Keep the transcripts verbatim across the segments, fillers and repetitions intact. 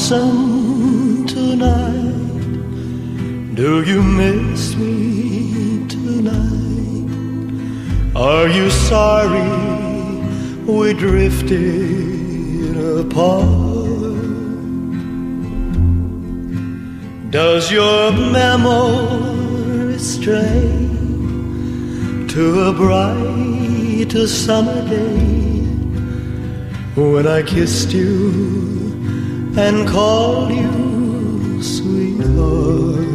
lonesome tonight? Do you miss me tonight? Are you sorry we drifted apart? Does your memory stray to a bright summer day when I kissed you and called you sweetheart?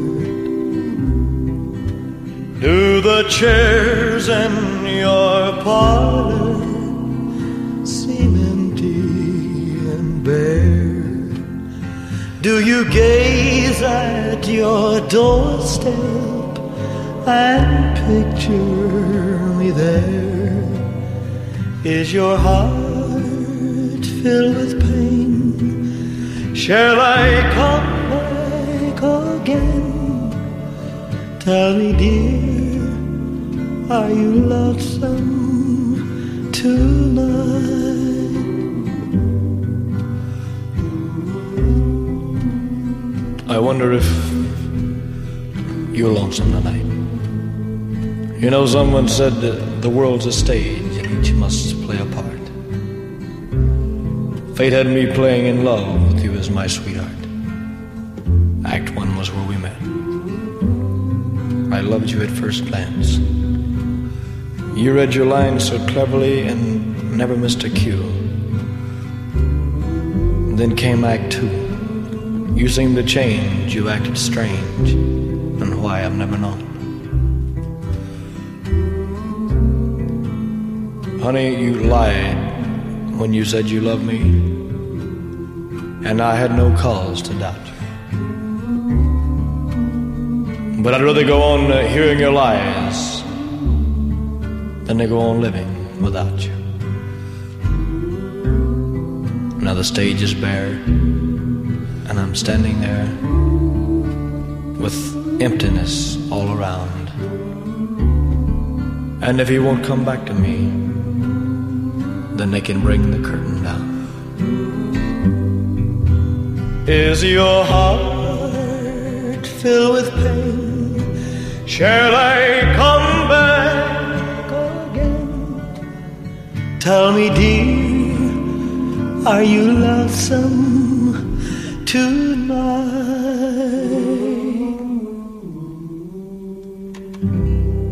Do the chairs in your parlor seem empty and bare? Do you gaze at your doorstep and picture me there? Is your heart filled with pain? Shall I come back again? Tell me, dear, are you lonesome tonight? I wonder if you're lonesome tonight. You know, someone said that the world's a stage and each must play a part. Fate had me playing in love with you as my sweetheart. Act one was where we met. I loved you at first glance. You read your lines so cleverly and never missed a cue. Then came Act two. You seemed to change, you acted strange, and why I've never known. Honey, you lied when you said you loved me, and I had no cause to doubt you. But I'd rather go on uh, hearing your lies than to go on living without you. Now the stage is bare, and I'm standing there with emptiness all around. And if he won't come back to me, then they can bring the curtain down. Is your heart filled with pain? Shall I come back again? Tell me, dear, are you lonesome tonight?